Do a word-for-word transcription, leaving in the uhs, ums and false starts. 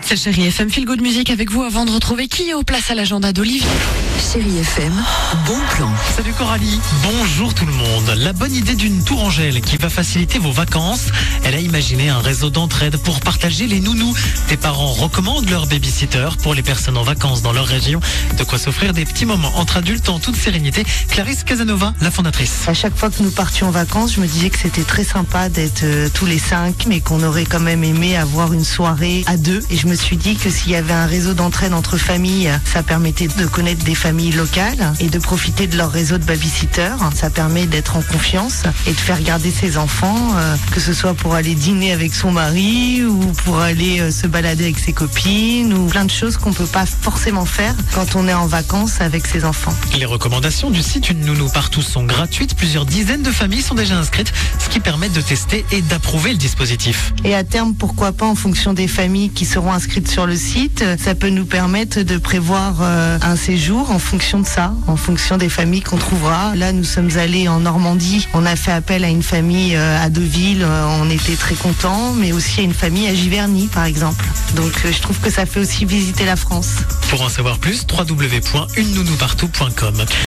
C'est Chérie F M Feel Good Music avec vous avant de retrouver qui est au place à l'agenda d'Olivier. Chérie F M, bon plan. Salut Coralie, bonjour tout le monde. La bonne idée d'une tourangelle qui va faciliter vos vacances. Elle a imaginé un réseau d'entraide pour partager les nounous. Tes parents recommandent leur babysitter pour les personnes en vacances dans leur région. De quoi s'offrir des petits moments entre adultes en toute sérénité. Clarisse Casanova, la fondatrice. À chaque fois que nous partions en vacances, je me disais que c'était très sympa d'être euh, tous les cinq, mais qu'on aurait quand même aimé avoir une soirée à deux. Et je me suis dit que s'il y avait un réseau d'entraide entre familles, ça permettait de connaître des familles locales et de profiter de leur réseau de babysitters. Ça permet d'être en confiance et de faire garder ses enfants, euh, que ce soit pour aller dîner avec son mari ou pour aller euh, se balader avec ses copines ou plein de choses qu'on peut pas forcément faire quand on est en vacances avec ses enfants. Les recommandations du site Une Nounou Partout sont gratuites. Plusieurs dizaines de familles sont déjà inscrites, ce qui permet de tester et d'approuver le dispositif. Et à terme, pourquoi pas, en fonction des familles qui seront inscrites sur le site, ça peut nous permettre de prévoir euh, un séjour en fonction de ça, en fonction des familles qu'on trouvera. Là, nous sommes allés en Normandie. On a fait appel à une famille euh, à Deauville. Euh, on était très contents, mais aussi à une famille à Giverny, par exemple. Donc, euh, je trouve que ça fait aussi visiter la France. Pour en savoir plus, w w w point une nounou partout point com.